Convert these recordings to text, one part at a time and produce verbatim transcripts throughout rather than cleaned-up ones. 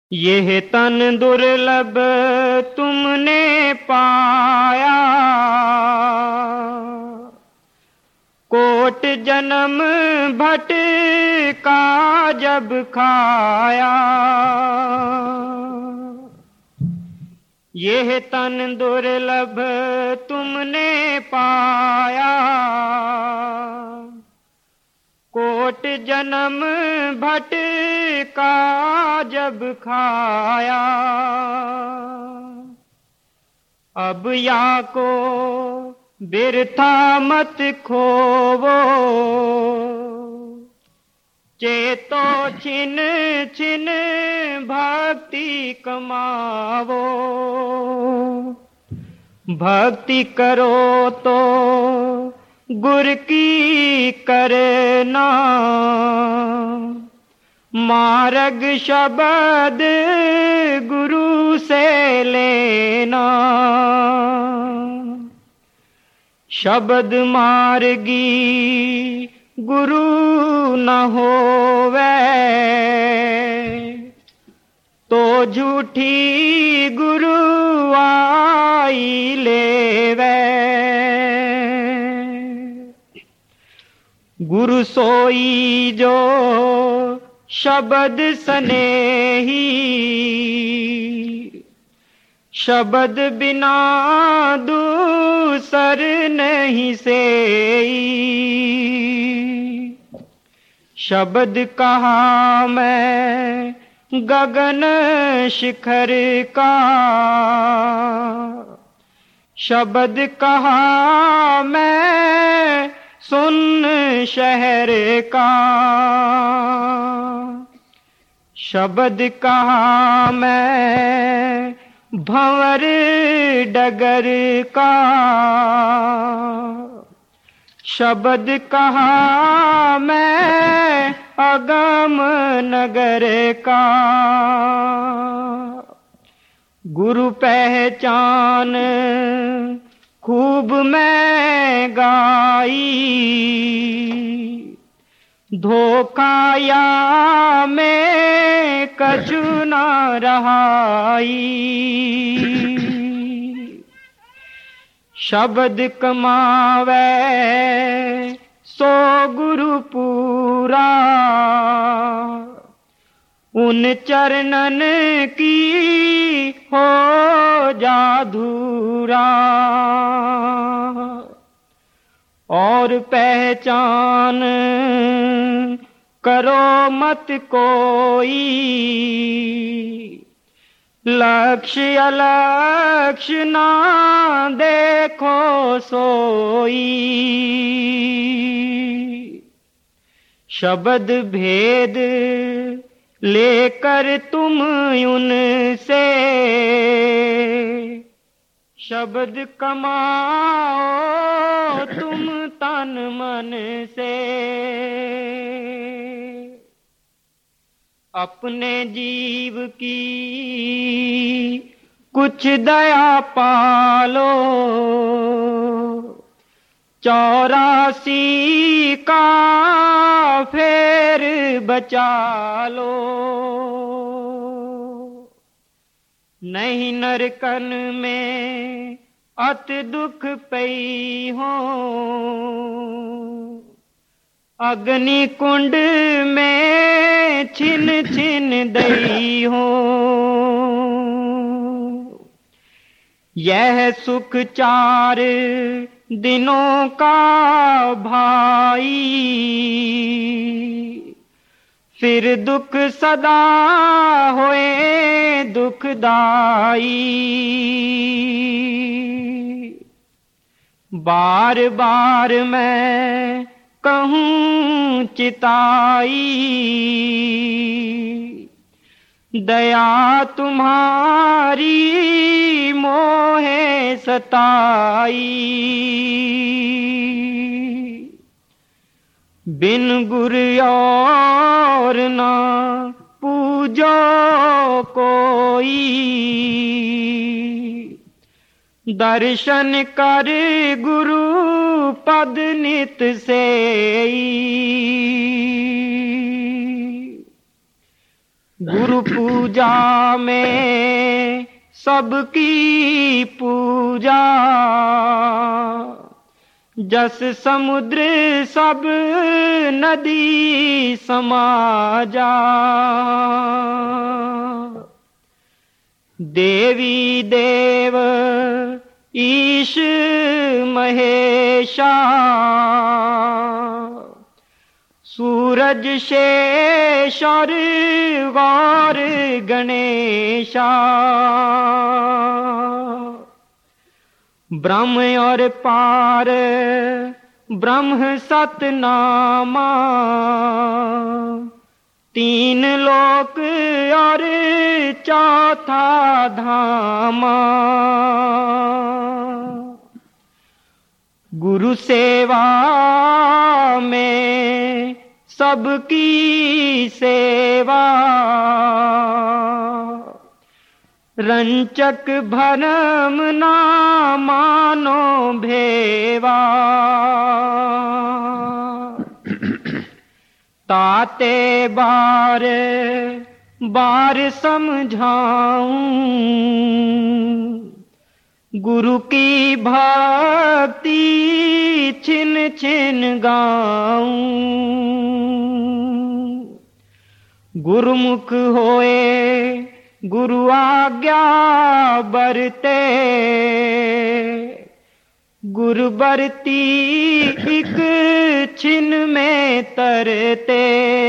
यह तन दुर्लभ तुमने पाया, कोट जन्म भटका जब खाया। यह तन दुर्लभ तुमने पाया, कोट जन्म भटका जब खाया। अब या को बिरथा मत खोवो, चेतो छिन छिन भक्ति कमावो। भक्ति करो तो गुर की करना, मार्ग शब्द गुरु से लेना। शब्द मार्गी गुरु न होवे, तो झूठी गुरु आई लेवे। गुरु सोई जो शब्द सनेही, शब्द बिना दूसर नहीं सेई। शब्द कहा मैं गगन शिखर का, शब्द कहा मैं सुन शहर का। शब्द कहा मैं भंवर डगर का, शब्द कहा मैं अगम नगर का। गुरु पहचान खूब मैं गाई, धोखा या में कछु न रहाई। शब्द कमावे सो गुरु पूरा, उन चरणन की हो जाधूरा। और पहचान करो मत कोई, लक्ष्य अलक्ष्य ना देखो सोई। शब्द भेद लेकर तुम उनसे, शब्द कमाओ तुम तन मन से। अपने जीव की कुछ दया पालो, चौरासी का फेर बचा लो। नहीं नरकन में अत दुख पई हो, अग्नि कुंड में छिन छिन दई हो। यह सुख चार दिनों का भाई, फिर दुख सदा होए दुखदाई। बार बार मैं कहूँ चिताई, दया तुम्हारी मोहे सताई। बिन गुर और ना पूजो कोई, दर्शन कर गुरु पद नित सेई। गुरु पूजा में सबकी पूजा, जस समुद्र सब नदी समाजा। देवी देव ईश महेशा, सूरज शेष और गौर गणेशा। ब्रह्म और पार ब्रह्म सतनामा, तीन लोक और चौथा धामा। गुरु सेवा में सबकी सेवा, रंचक भरम ना मानो भेवा। ताते बार बार समझाऊं, गुरु की भक्ति छिन छिन गाऊं। गुरुमुख होए गुरु आज्ञा बरते, गुरु बरती एक छिन में तरते।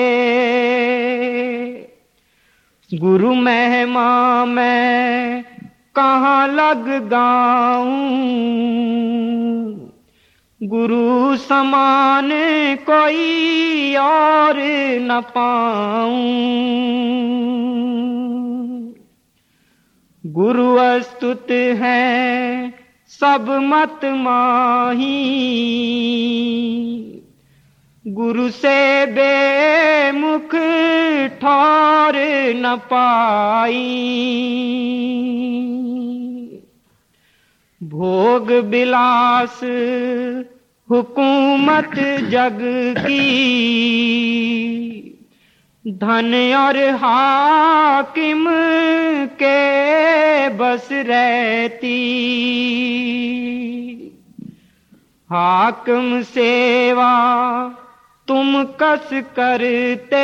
गुरु महिमा मैं कहाँ लग गाऊं, गुरु समान कोई और न पाऊं। गुरु अस्तुत है सब मत माही, गुरु से बेमुख ठौर न पाई। भोग बिलास हुकूमत जग की, धन और हाकिम के बस रहती। हाकिम सेवा तुम कस करते,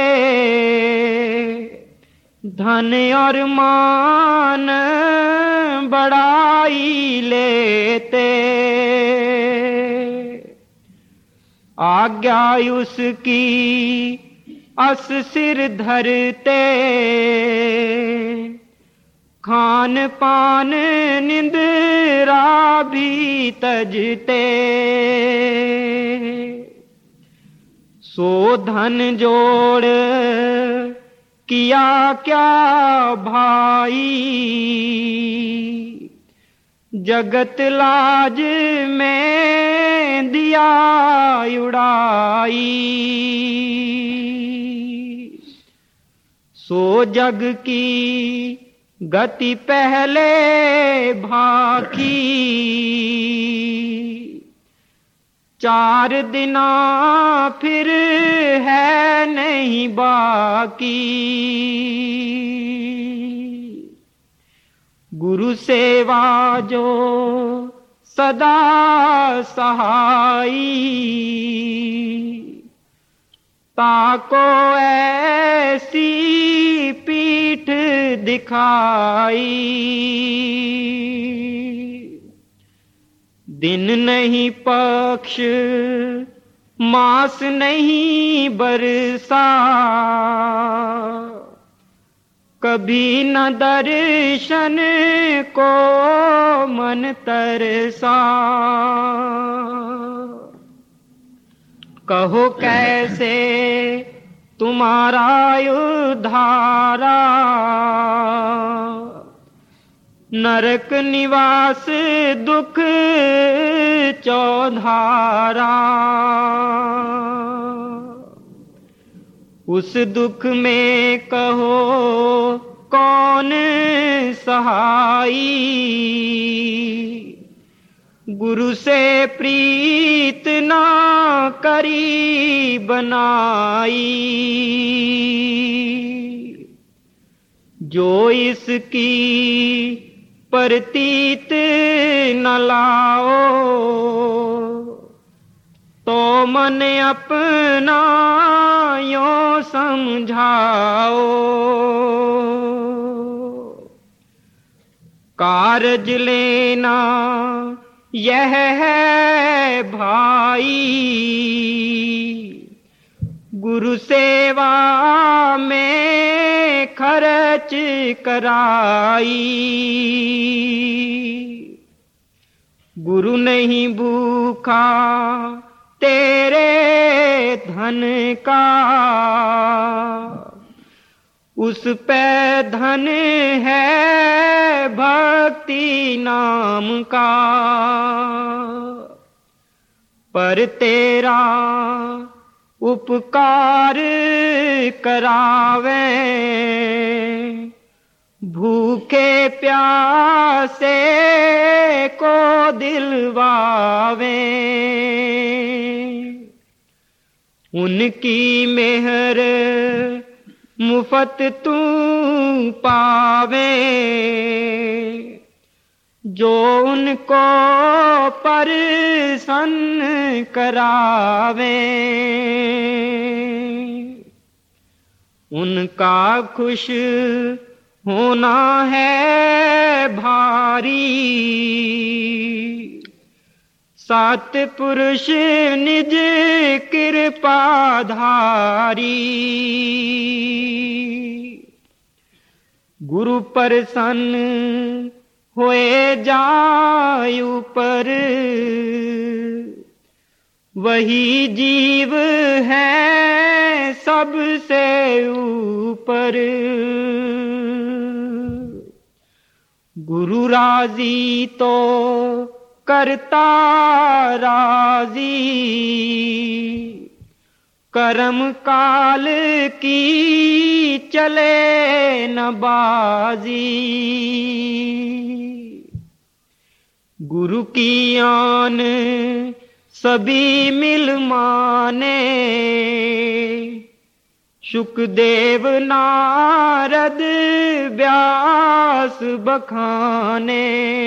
धन और मान बढ़ाई लेते। आज्ञा उसकी अस सिर धरते, खान पान निंद्रा भी तजते। सो धन जोड़ किया क्या भाई, जगत लाज में दिया उड़ाई। सो जग की गति पहले भाकी, चार दिना फिर है नहीं बाकी। गुरु सेवा जो सदा सहाई, ताको ऐसी पीठ दिखाई। दिन नहीं पक्ष मास नहीं बरसा, कभी न दर्शन को मन तरसा। कहो कैसे तुम्हारा उद्धारा, नरक निवास दुख चौधारा। उस दुख में कहो कौन सहाई, गुरु से प्रीत ना करी बनाई। जो इसकी प्रतीत न लाओ, तो मन अपना यो समझाओ। कारज लेना यह है भाई, गुरु सेवा में खर्च कराई। गुरु नहीं भूखा तेरे धन का, उस पे धन है भक्ति नाम का। पर तेरा उपकार करावे, भूखे प्यासे को दिलवावे। उनकी मेहर मुफ्त तू पावे, जो उनको प्रसन्न करावे। उनका खुश होना है भारी, सात पुरुष निज कृपाधारी। गुरु प्रसन्न होए जायु पर, वही जीव है सबसे ऊपर। गुरु राजी तो करता राजी, कर्म काल की चले न बाजी। गुरु की आन सभी मिल माने, शुकदेव नारद व्यास बखाने।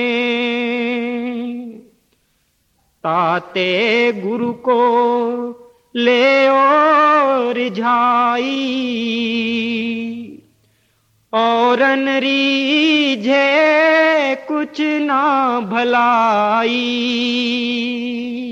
ताते गुरु को ले और रिझाई, और रीझे कुछ ना भलाई।